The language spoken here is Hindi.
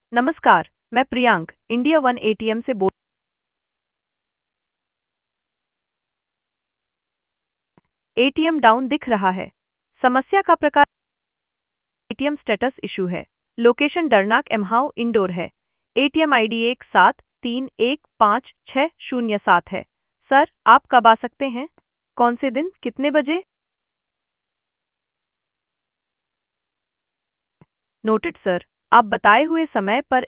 नमस्कार, मैं प्रियांक, इंडिया वन एटीएम से बोल। एटीएम डाउन दिख रहा है। समस्या का प्रकार एटीएम स्टेटस इशू है। लोकेशन डरनाक एमहाउ इंडोर है। एटीएम आईडी 17315007 है। सर, आप कब आ सकते हैं? कौन से दिन, कितने बजे? नोटेड सर, आप बताए हुए समय पर